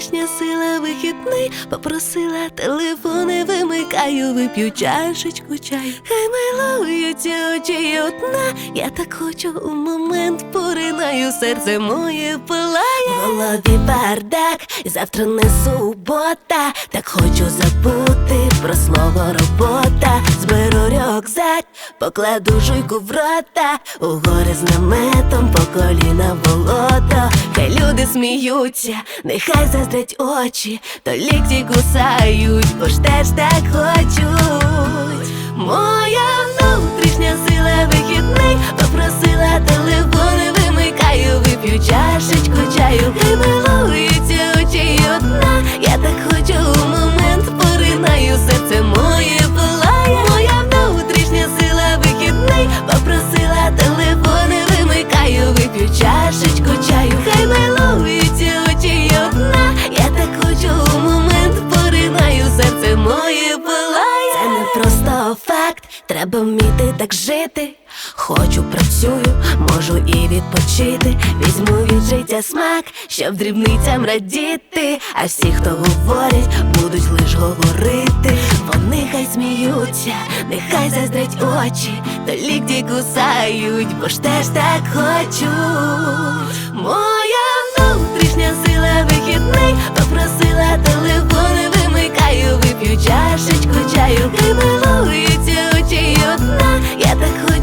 внутрішня сила, вихідний. Попросила телефони, вимикаю, вип'ю чашечку чаю. Хай милуються очі одна. Я так хочу, у момент поринаю, серце моє палає. В голові бардак, завтра не субота. Так хочу забути про слово робота. Зберу рюкзак, покладу жуйку в рота. У гори з наметом, по коліна в болото. Хай люди сміються, нехай заздрять очі, то лікті кусають, бо ж теж так хочуть. Моя внутрішня сила, вихідний. Попросила телефони, вимикаю, вип'ю чашечку чаю. Хай милуються очі одна. Я так хочу, у момент поринаю, серце моє палає. Моя внутрішня сила, вихідний. Попросила телефони, вимикаю, вип'ю чашечку чаю. Хай милуються очі одна. Я так хочу, у момент поринаю, серце моє палає. Це не просто факт, треба вміти так жити. Хочу, працюю, можу і відпочити. Візьму від життя смак, щоб дрібницям радіти. А всі, хто говорять, будуть лиш говорити. Вони хай сміються, нехай заздрять очі, то лікті кусають, бо ж теж так хочуть. Моя внутрішня сила, вихідний. Попросила телефони, вимикаю, вип'ю чашечку чаю. Хай милуються очі одна. Я так хочу,